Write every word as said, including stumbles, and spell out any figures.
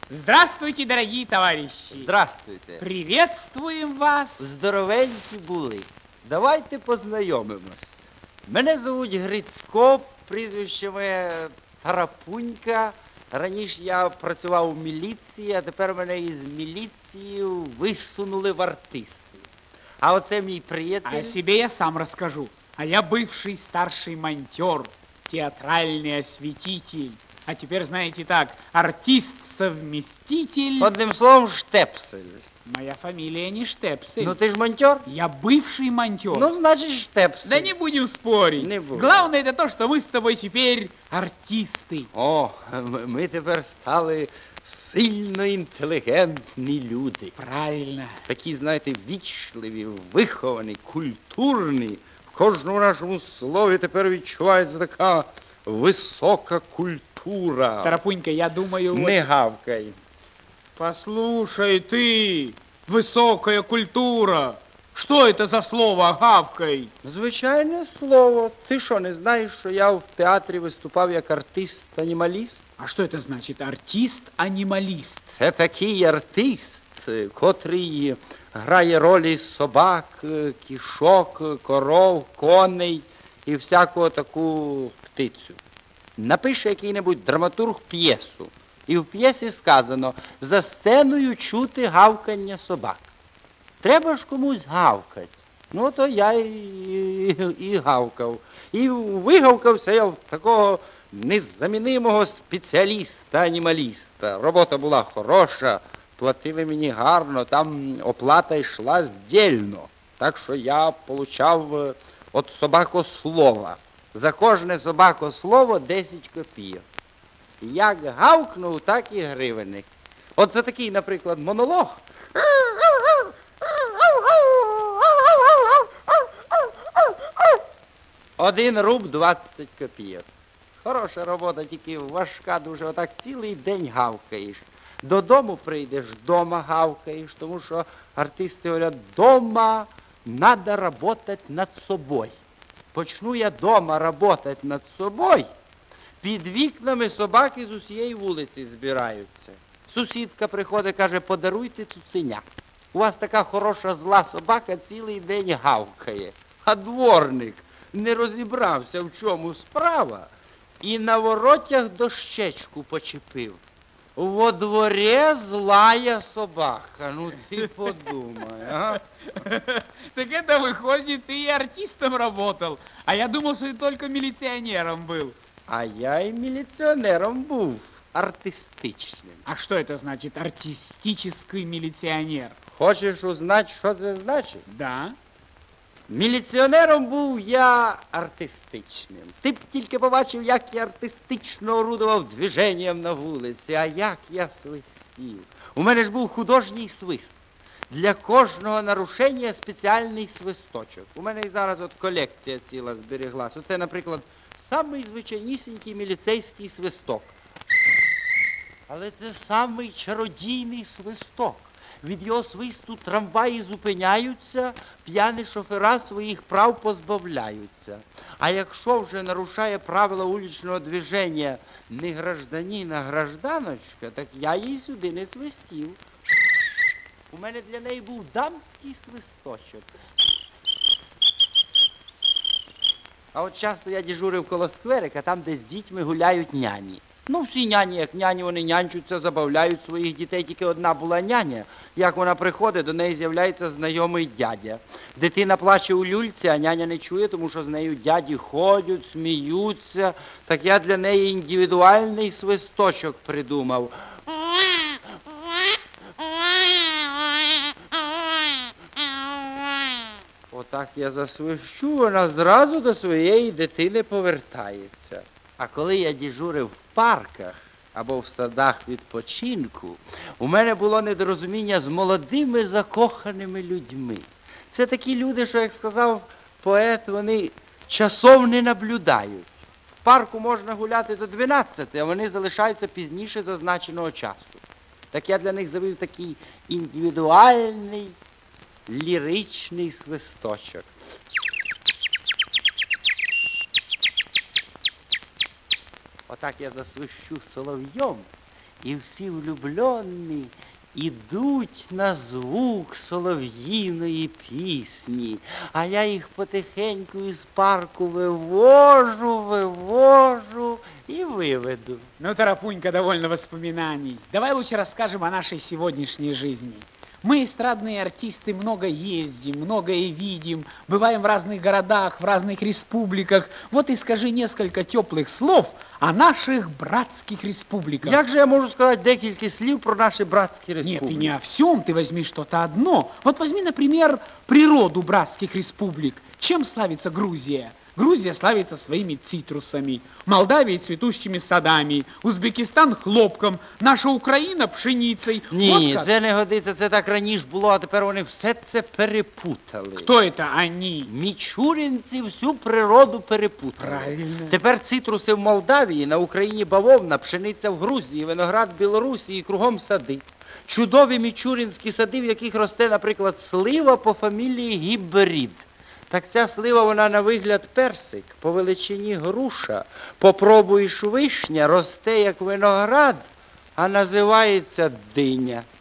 Здравствуйте, дорогие товарищи. Здравствуйте. Приветствуем вас. Здоровенькі були. Давайте познайомимось. Мене звуть Грицько, прізвище моє Тарапунька. Раніше я працював у міліції, а тепер мене із міліції висунули в артисти. А оце мій приятель. О себе я сам расскажу. А я бывший старший монтер, театральный осветитель. А теперь, знаете так, артист-совместитель. Одним словом, Штепсель. Моя фамилия не Штепсель. Ну ти ж монтер? Я бывший монтер. Ну, значит, Штепсель. Да не будем спорить. Не будем. Главное это то, что мы с тобой теперь артисты. О, м- ми тепер стали сильно інтелігентні люди. Правильно. Такі, знаєте, вічливі, виховані, культурні. В кожному нашому слові тепер відчувається така висока культура. Тарапунька, я думаю... Не гавкай. Послушай ты, высокая культура. Что это за слово гавкой? Звичайне слово. Ти що, не знаєш, що я в театрі виступав як артист-анімаліст? А что это значит? Артист-анималист. Це такий артист, котрий грає ролі собак, кішок, коров, коней і всяку таку птицю. Напише який-небудь драматург п'єсу, і в п'єсі сказано: за сценою чути гавкання собак. Треба ж комусь гавкать. Ну, то я і, і, і гавкав. І вигавкався я в такого незамінимого спеціаліста-анімаліста. Робота була хороша, платили мені гарно, там оплата йшла здільно. Так що я получав від собакослова. За кожне собакослово десять копійок. Як гавкнув, так і гривенник. От за такий, наприклад, монолог. Один руб двадцять копійок. Хороша робота, тільки важка дуже. Отак цілий день гавкаєш. Додому прийдеш, дома гавкаєш, тому що артисти говорять, дома треба працювати над собою. Почну я дома працювати над собою, під вікнами собаки з усієї вулиці збираються. Сусідка приходить, каже, подаруйте цуценя. У вас така хороша зла собака цілий день гавкає. А дворник не розібрався, в чому справа, і на воротях дощечку почепив. Во дворі злая собака. Ну ти подумай, а? Так это выходит, ты и артистом работал. А я думал, что ты только милиционером был. А я і міліціонером був, артистичним. А что это значит, артистический милиционер? Хочеш узнати, що це значить? Да. Міліціонером був я артистичним. Ти б тільки побачив, як я артистично орудував движенням на вулиці, а як я свистів. У мене ж був художній свист. Для кожного нарушення спеціальний свисточок. У мене і зараз от колекція ціла зберіглась. Оце, наприклад, самий звичайнісінький міліцейський свисток. Але це самий чародійний свисток. Від його свисту трамваї зупиняються, п'яні шофера своїх прав позбавляються. А якщо вже нарушає правила вуличного движення не гражданин, а гражданочка, так я її сюди не свистів. У мене для неї був дамський свисточок. А от часто я дежурив коло скверика, там, де з дітьми гуляють няні. Ну, всі няні, як няні, вони нянчуться, забавляють своїх дітей. Тільки одна була няня. Як вона приходить, до неї з'являється знайомий дядя. Дитина плаче у люльці, а няня не чує, тому що з нею дяді ходять, сміються. Так я для неї індивідуальний свисточок придумав. Отак я засвищу, вона зразу до своєї дитини повертається. А коли я дежурив в парках або в садах відпочинку, у мене було недорозуміння з молодими закоханими людьми. Це такі люди, що, як сказав поет, вони часов не наблюдають. В парку можна гуляти до дванадцяти, а вони залишаються пізніше зазначеного часу. Так я для них завів такий індивідуальний, ліричний свисточок. Отак я засвищу солов'йом, і всі влюблені ідуть на звук солов'їної пісні, а я їх потихеньку із парку вивожу, вивожу і виведу. Ну, Тарапунька, довольно воспоминаний. Давай лучше расскажем о нашей сегодняшней жизни. Мы, эстрадные артисты, много ездим, многое видим, бываем в разных городах, в разных республиках. Вот и скажи несколько теплых слов о наших братских республиках. Як же я можу сказати декілька слів про наші братські Нет, республіки? ты не о всем, ты возьми что-то одно. Вот возьми, например, природу братских республик. Чем славится Грузия? Грузия славится своими цитрусами, Молдавия цветущими садами, Узбекистан хлопком, наша Україна пшеницей. Ні, Вот це не годиться, це так раніше було, а тепер вони все це перепутали. Кто это они? Мічуринці всю природу перепутали. Правильно. Тепер цитруси в Молдавії, на Україні бавовна, пшениця в Грузії, виноград в Білорусі і кругом сади. Чудові мічуринські сади, в яких росте, наприклад, слива по фамілії гібрид. Так ця слива, вона на вигляд персик, по величині груша. Попробуєш вишня, росте як виноград, а називається диня.